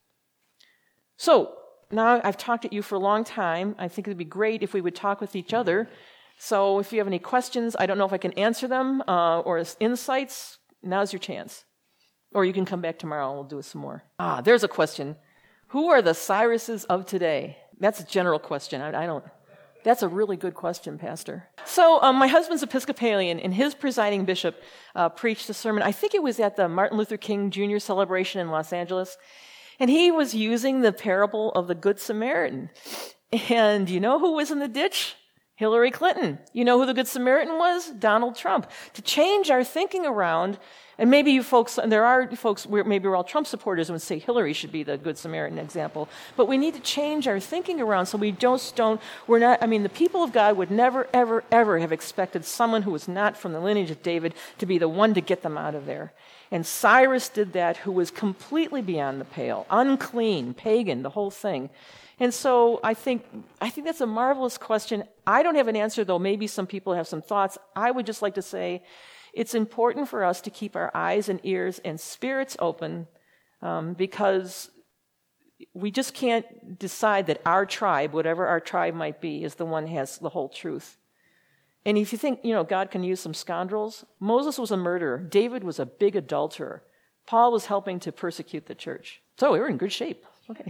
So, now I've talked at you for a long time. I think it would be great if we would talk with each other. So if you have any questions, I don't know if I can answer them, uh, or insights, now's your chance. Or you can come back tomorrow and we'll do some more. Ah, there's a question. Who are the Cyruses of today? That's a general question. I, I don't. That's a really good question, Pastor. So um, my husband's Episcopalian, and his presiding bishop uh, preached a sermon. I think it was at the Martin Luther King Junior celebration in Los Angeles. And he was using the parable of the Good Samaritan. And you know who was in the ditch? Hillary Clinton. You know who the Good Samaritan was? Donald Trump. To change our thinking around. And maybe you folks, and there are folks, where maybe we're all Trump supporters and would say Hillary should be the Good Samaritan example. But we need to change our thinking around so we just don't, we're not, I mean, the people of God would never, ever, ever have expected someone who was not from the lineage of David to be the one to get them out of there. And Cyrus did that, who was completely beyond the pale, unclean, pagan, the whole thing. And so I think I think that's a marvelous question. I don't have an answer, though. Maybe some people have some thoughts. I would just like to say, it's important for us to keep our eyes and ears and spirits open um, because we just can't decide that our tribe, whatever our tribe might be, is the one that has the whole truth. And if you think, you know, God can use some scoundrels, Moses was a murderer. David was a big adulterer. Paul was helping to persecute the church. So we were in good shape. Okay.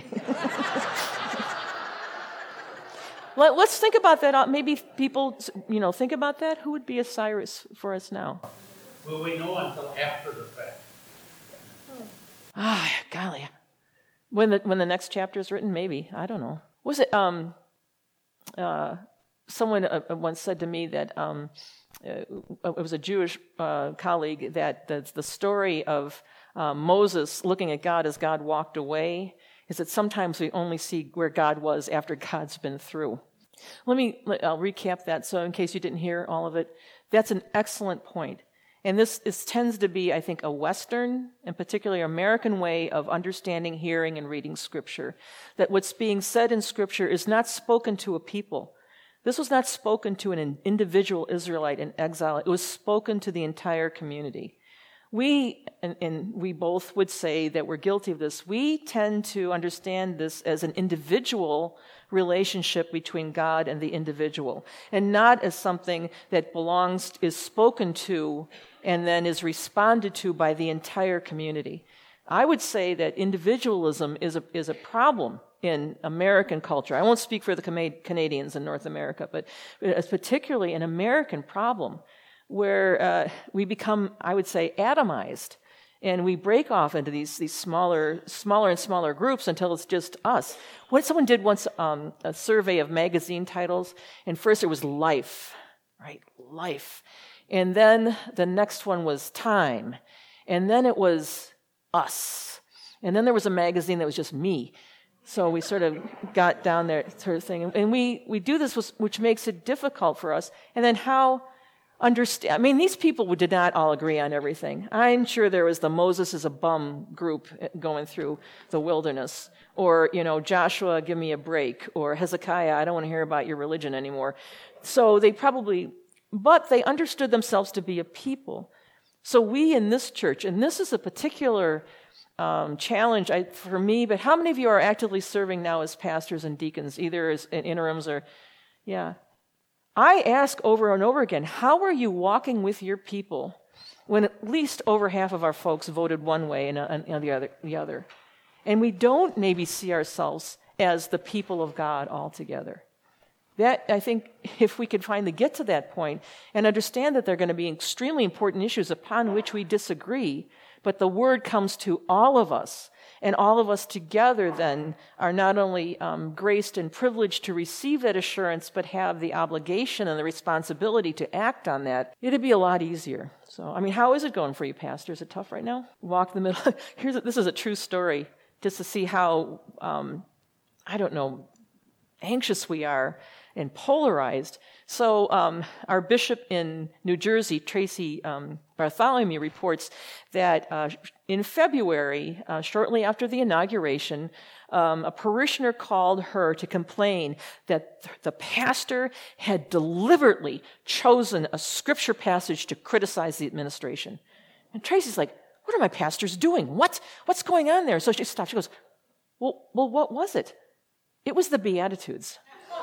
Let, let's think about that. Maybe people, you know, think about that. Who would be a Cyrus for us now? Will we know until after the fact? Ah, golly. When the when the next chapter is written, maybe. I don't know. Was it, um, uh, someone uh, once said to me that, um, uh, it was a Jewish uh, colleague, that the, the story of uh, Moses looking at God as God walked away is that sometimes we only see where God was after God's been through. Let me, I'll recap that, so in case you didn't hear all of it. That's an excellent point. And this, this tends to be, I think, a Western, and particularly American way of understanding, hearing, and reading Scripture. That what's being said in Scripture is not spoken to a people. This was not spoken to an individual Israelite in exile. It was spoken to the entire community. We, and, and we both would say that we're guilty of this, we tend to understand this as an individual relationship between God and the individual, and not as something that belongs, is spoken to, and then is responded to by the entire community. I would say that individualism is a, is a problem in American culture. I won't speak for the Canadians in North America, but it's particularly an American problem, where uh, we become, I would say, atomized, and we break off into these these smaller, smaller and smaller groups until it's just us. What someone did once, um, a survey of magazine titles, and first it was Life, right? Life, and then the next one was Time, and then it was Us, and then there was a magazine that was just Me. So we sort of got down there, sort of thing, and we we do this, which makes it difficult for us. And then how understand, I mean, these people did not all agree on everything. I'm sure there was the Moses is a bum group going through the wilderness, or, you know, Joshua, give me a break, or Hezekiah, I don't want to hear about your religion anymore. So they probably, but they understood themselves to be a people. So we in this church, and this is a particular um, challenge I, for me, but how many of you are actively serving now as pastors and deacons, either as in interims or, yeah. I ask over and over again, how are you walking with your people when at least over half of our folks voted one way and, and, and the other, the other? And we don't maybe see ourselves as the people of God altogether. That, I think, if we could finally get to that point and understand that there are going to be extremely important issues upon which we disagree, but the word comes to all of us, and all of us together then are not only um, graced and privileged to receive that assurance, but have the obligation and the responsibility to act on that, it'd be a lot easier. So, I mean, how is it going for you, Pastor? Is it tough right now? Walk the middle. Here's a, this is a true story, just to see how, um, I don't know, anxious we are and polarized. So um, our bishop in New Jersey, Tracy um, Bartholomew, reports that uh, in February, uh, shortly after the inauguration, um, a parishioner called her to complain that th- the pastor had deliberately chosen a scripture passage to criticize the administration. And Tracy's like, what are my pastors doing? What? What's going on there? So she stops. She goes, well, well, what was it? It was the Beatitudes.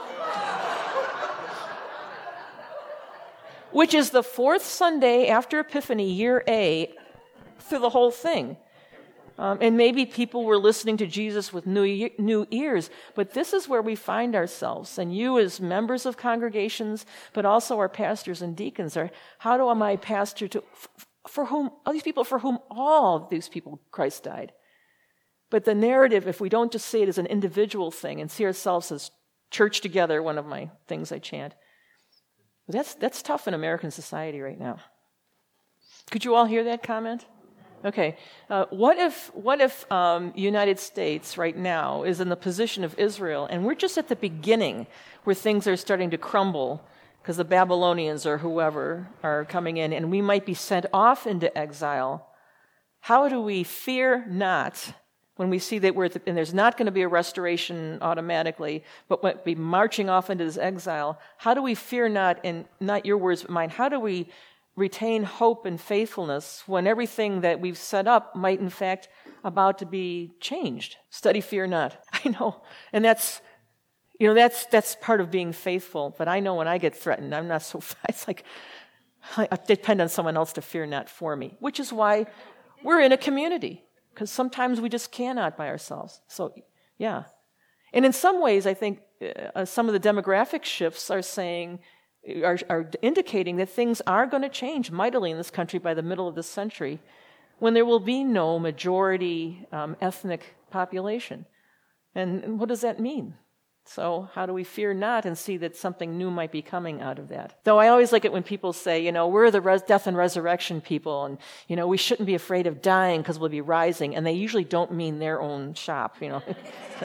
Which is the fourth Sunday after Epiphany, year A, through the whole thing. Um, and maybe people were listening to Jesus with new new ears, but this is where we find ourselves. And you as members of congregations, but also our pastors and deacons, are how do am I pastor to, for whom, all these people for whom all of these people Christ died. But the narrative, if we don't just see it as an individual thing and see ourselves as church together, one of my things I chant, but that's that's tough in American society right now. Could you all hear that comment? Okay. Uh, what if what if um, United States right now is in the position of Israel, and we're just at the beginning where things are starting to crumble because the Babylonians or whoever are coming in, and we might be sent off into exile? How do we fear not when we see that we're at the, and there's not going to be a restoration automatically, but we'll be marching off into this exile? How do we fear not, and not your words but mine, how do we retain hope and faithfulness when everything that we've set up might in fact about to be changed? Study fear not. I know. And that's, you know, that's that's part of being faithful. But I know when I get threatened, I'm not so, it's like, I depend on someone else to fear not for me, which is why we're in a community. Because sometimes we just cannot by ourselves. So, yeah. And in some ways, I think uh, some of the demographic shifts are saying, are, are indicating that things are going to change mightily in this country by the middle of this century, when there will be no majority um, ethnic population. And, and what does that mean? So how do we fear not and see that something new might be coming out of that? Though I always like it when people say, you know, we're the res- death and resurrection people, and, you know, we shouldn't be afraid of dying because we'll be rising. And they usually don't mean their own shop, you know.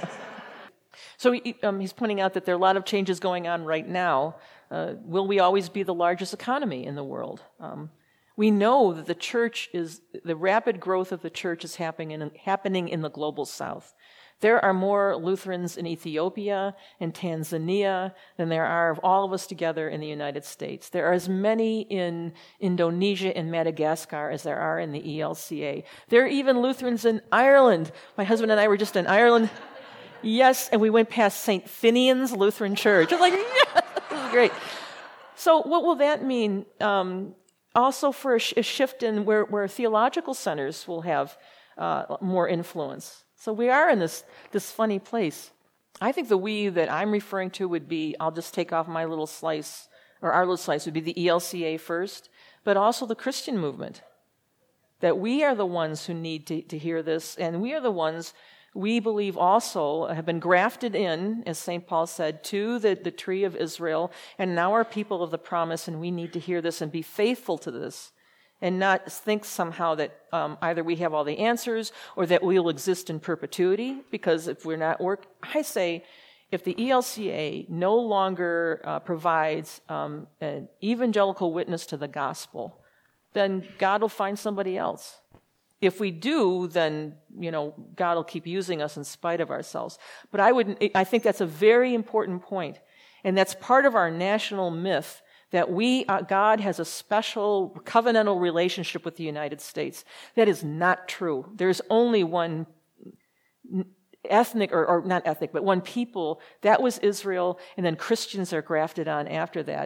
So he, um, he's pointing out that there are a lot of changes going on right now. Uh, will we always be the largest economy in the world? Um, we know that the church is, the rapid growth of the church is happening in, happening in the global south. There are more Lutherans in Ethiopia and Tanzania than there are of all of us together in the United States. There are as many in Indonesia and Madagascar as there are in the E L C A. There are even Lutherans in Ireland. My husband and I were just in Ireland. Yes, and we went past Saint Finian's Lutheran Church. I was like, yes, this is great. So what will that mean? Um, also for a, sh- a shift in where, where theological centers will have uh, more influence. So we are in this this funny place. I think the we that I'm referring to would be, I'll just take off my little slice, or our little slice would be the E L C A first, but also the Christian movement. That we are the ones who need to, to hear this, and we are the ones, we believe also, have been grafted in, as Saint Paul said, to the, the tree of Israel, and now are people of the promise, and we need to hear this and be faithful to this. And not think somehow that um, either we have all the answers or that we'll exist in perpetuity, because if we're not work, I say, if the E L C A no longer uh, provides um, an evangelical witness to the gospel, then God will find somebody else. If we do, then, you know, God will keep using us in spite of ourselves. But I would, I think that's a very important point, and that's part of our national myth, that we, uh, God has a special covenantal relationship with the United States. That is not true. There's only one ethnic, or, or not ethnic, but one people. That was Israel, and then Christians are grafted on after that.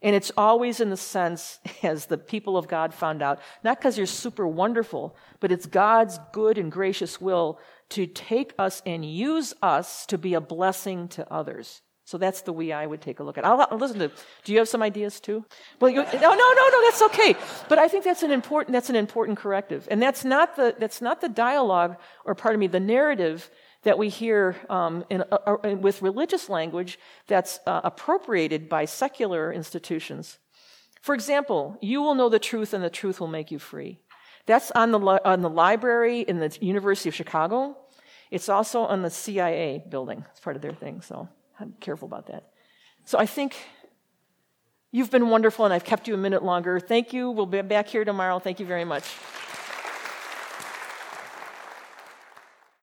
And it's always in the sense, as the people of God found out, not because you're super wonderful, but it's God's good and gracious will to take us and use us to be a blessing to others. So that's the way I would take a look at it. I'll, I'll listen to, do you have some ideas too? Well, you, no, no, no, no, that's okay. But I think that's an important, that's an important corrective. And that's not the, that's not the dialogue, or pardon me, the narrative that we hear um, in, uh, uh, with religious language that's uh, appropriated by secular institutions. For example, you will know the truth and the truth will make you free. That's on the, li- on the library in the University of Chicago. It's also on the C I A building. It's part of their thing, so I'm careful about that. So I think you've been wonderful, and I've kept you a minute longer. Thank you. We'll be back here tomorrow. Thank you very much.